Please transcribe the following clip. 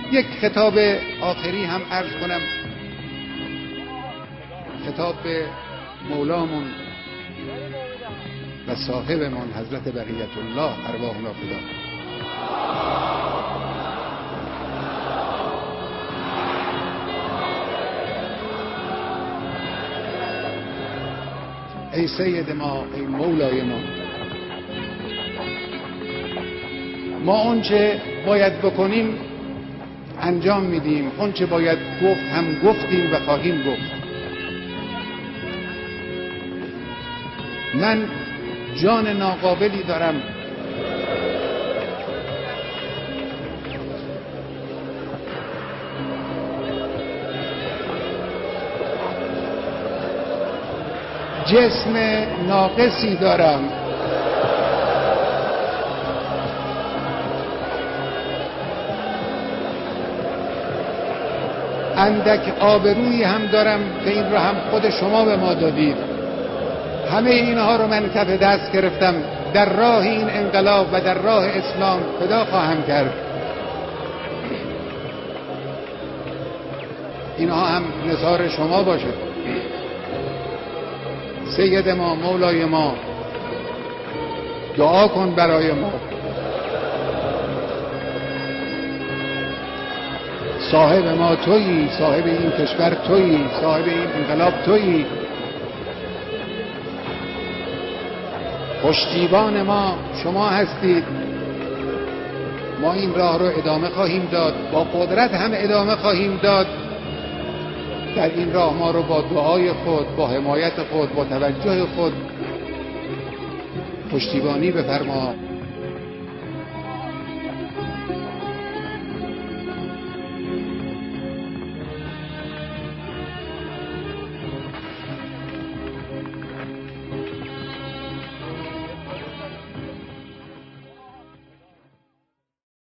یک خطاب آخری هم عرض کنم، خطاب به مولامون و صاحبمون حضرت بقیت الله ارواحنا فدا. ای سید ما، ای مولای ما اونچه باید بکنیم انجام میدیم، اونچه باید گفت هم گفتیم و خواهیم گفت. من جان ناقابلی دارم جسم ناقصی دارم، اندک آبرویی هم دارم که این را هم خود شما به ما دادید. همه اینها رو من کف دست گرفتم، در راه این انقلاب و در راه اسلام فدا خواهم کرد. اینها هم نثار شما باشه. سید ما، مولای ما، دعا کن برای ما. صاحب ما تویی، صاحب این کشور تویی، صاحب این انقلاب تویی. پشتیبان ما شما هستید. ما این راه رو ادامه خواهیم داد، با قدرت هم ادامه خواهیم داد. در این راه ما رو با دعای خود، با حمایت خود، با توجه خود پشتیبانی بفرما.